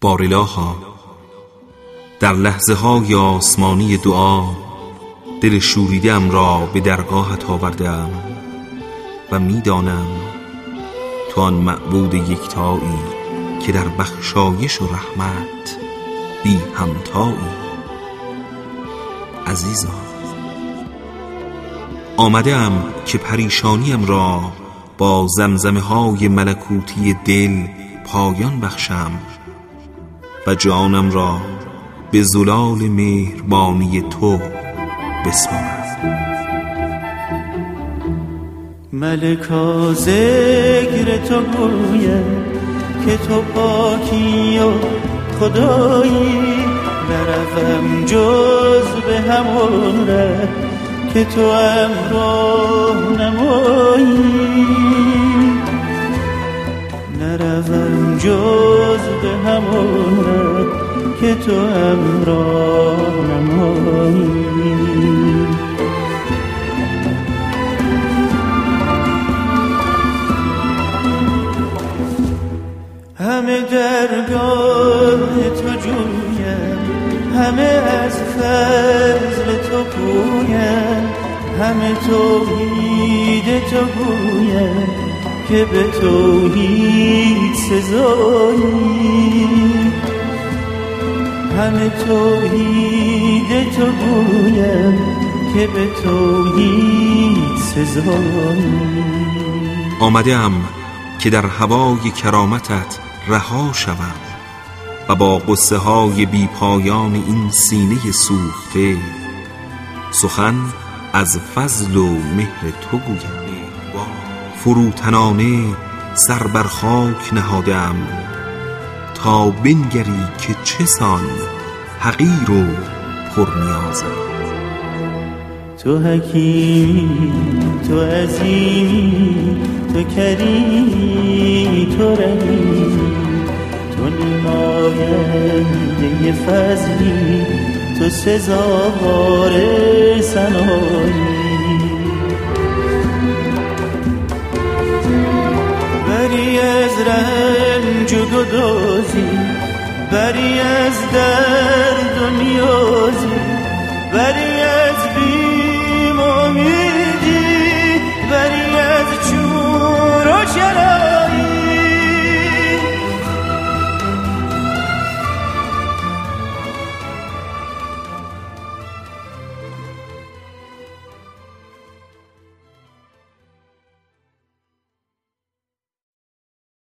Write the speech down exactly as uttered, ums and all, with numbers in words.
بارالها، در لحظه های آسمانی دعا دل شوریده‌ام را به درگاهت آوردم و میدانم تو آن معبود یکتایی که در بخشایش و رحمت بی همتایی. عزیزا، آمدم که پریشانیم را با زمزمه های ملکوتی دل پایان بخشم و جانم را به زلال مهربانی تو بسپارم. ملکا ذکر تو گوید که تو پاکی و خدایی، نروم جز به همون ره که تو امرو نمایی، نروم جز به همون ره که تو امرو نمایی. همه درگاه تو جویم، همه از فضل تو پویم، همه توحید تو گویم که به توحید سزایی، همه توحید تو گویم که به توحید سزایی. آمدم که در هوای کرامتت رها شوم و با قصه های بی پایان این سینه سوخته سخن از فضل و مهر تو گویم. فروتنانه سر بر خاک نهادم تا بنگری که چه سان حقیر و پرنیازم. تو حکیمی، تو عظیمی، تو کریمی، تو رحیمی، تو نماینده فضلی، تو سزاوار ثنایی. بری از رنج و گدازی، بری از درد و نیاز،